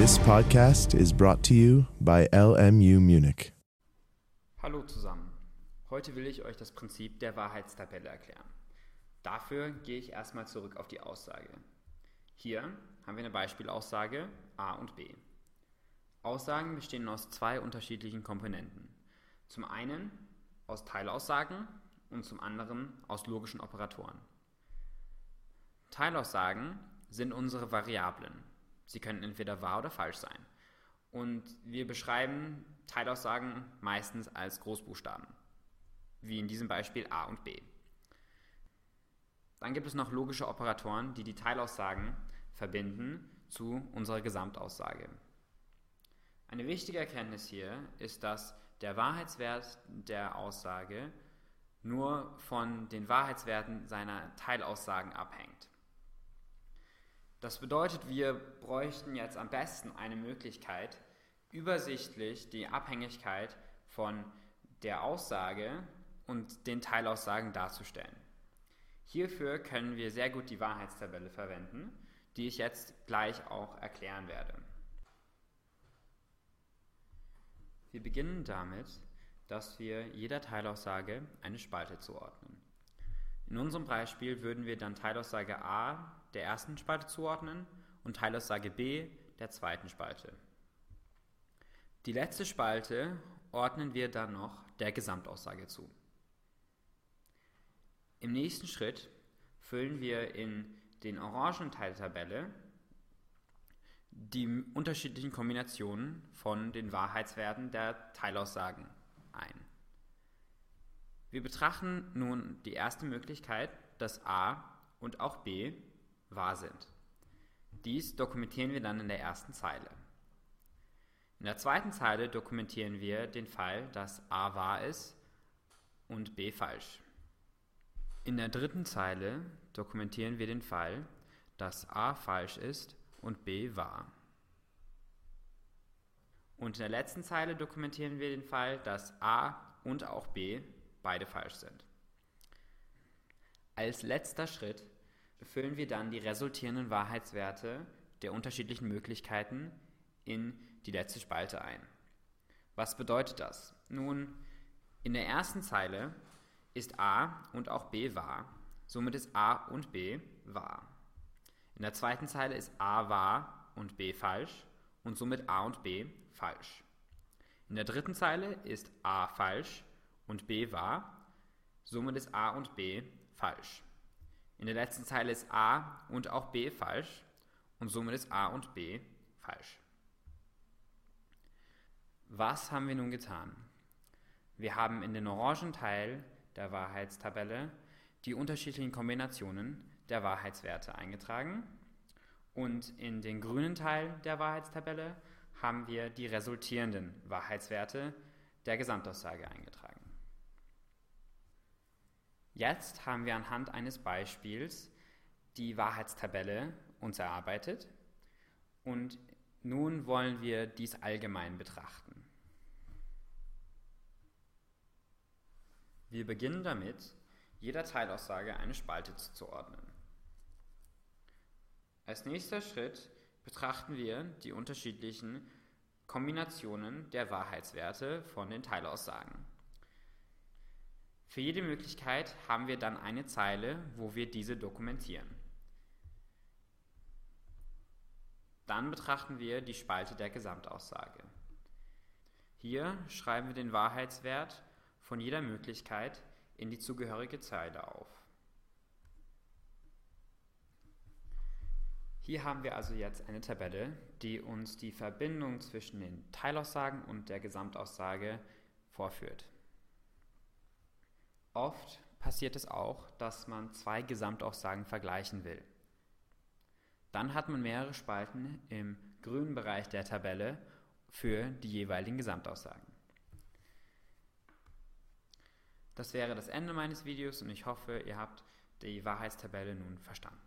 This podcast is brought to you by LMU Munich. Hallo zusammen. Heute will ich euch das Prinzip der Wahrheitstabelle erklären. Dafür gehe ich erstmal zurück auf die Aussage. Hier haben wir eine Beispielaussage A und B. Aussagen bestehen aus zwei unterschiedlichen Komponenten. Zum einen aus Teilaussagen und zum anderen aus logischen Operatoren. Teilaussagen sind unsere Variablen. Sie können entweder wahr oder falsch sein. Und wir beschreiben Teilaussagen meistens als Großbuchstaben, wie in diesem Beispiel A und B. Dann gibt es noch logische Operatoren, die die Teilaussagen verbinden zu unserer Gesamtaussage. Eine wichtige Erkenntnis hier ist, dass der Wahrheitswert der Aussage nur von den Wahrheitswerten seiner Teilaussagen abhängt. Das bedeutet, wir bräuchten jetzt am besten eine Möglichkeit, übersichtlich die Abhängigkeit von der Aussage und den Teilaussagen darzustellen. Hierfür können wir sehr gut die Wahrheitstabelle verwenden, die ich jetzt gleich auch erklären werde. Wir beginnen damit, dass wir jeder Teilaussage eine Spalte zuordnen. In unserem Beispiel würden wir dann Teilaussage A der ersten Spalte zuordnen und Teilaussage B der zweiten Spalte. Die letzte Spalte ordnen wir dann noch der Gesamtaussage zu. Im nächsten Schritt füllen wir in den orangen Teil der Tabelle die unterschiedlichen Kombinationen von den Wahrheitswerten der Teilaussagen ein. Wir betrachten nun die erste Möglichkeit, dass A und auch B wahr sind. Dies dokumentieren wir dann in der ersten Zeile. In der zweiten Zeile dokumentieren wir den Fall, dass A wahr ist und B falsch. In der dritten Zeile dokumentieren wir den Fall, dass A falsch ist und B wahr. Und in der letzten Zeile dokumentieren wir den Fall, dass A und auch B beide falsch sind. Als letzter Schritt füllen wir dann die resultierenden Wahrheitswerte der unterschiedlichen Möglichkeiten in die letzte Spalte ein. Was bedeutet das? Nun, in der ersten Zeile ist A und auch B wahr, somit ist A und B wahr. In der zweiten Zeile ist A wahr und B falsch und somit A und B falsch. In der dritten Zeile ist A falsch und B wahr, somit ist A und B falsch. In der letzten Zeile ist A und auch B falsch und somit ist A und B falsch. Was haben wir nun getan? Wir haben in den orangen Teil der Wahrheitstabelle die unterschiedlichen Kombinationen der Wahrheitswerte eingetragen und in den grünen Teil der Wahrheitstabelle haben wir die resultierenden Wahrheitswerte der Gesamtaussage eingetragen. Jetzt haben wir anhand eines Beispiels die Wahrheitstabelle uns erarbeitet und nun wollen wir dies allgemein betrachten. Wir beginnen damit, jeder Teilaussage eine Spalte zuzuordnen. Als nächster Schritt betrachten wir die unterschiedlichen Kombinationen der Wahrheitswerte von den Teilaussagen. Für jede Möglichkeit haben wir dann eine Zeile, wo wir diese dokumentieren. Dann betrachten wir die Spalte der Gesamtaussage. Hier schreiben wir den Wahrheitswert von jeder Möglichkeit in die zugehörige Zeile auf. Hier haben wir also jetzt eine Tabelle, die uns die Verbindung zwischen den Teilaussagen und der Gesamtaussage vorführt. Oft passiert es auch, dass man zwei Gesamtaussagen vergleichen will. Dann hat man mehrere Spalten im grünen Bereich der Tabelle für die jeweiligen Gesamtaussagen. Das wäre das Ende meines Videos und ich hoffe, ihr habt die Wahrheitstabelle nun verstanden.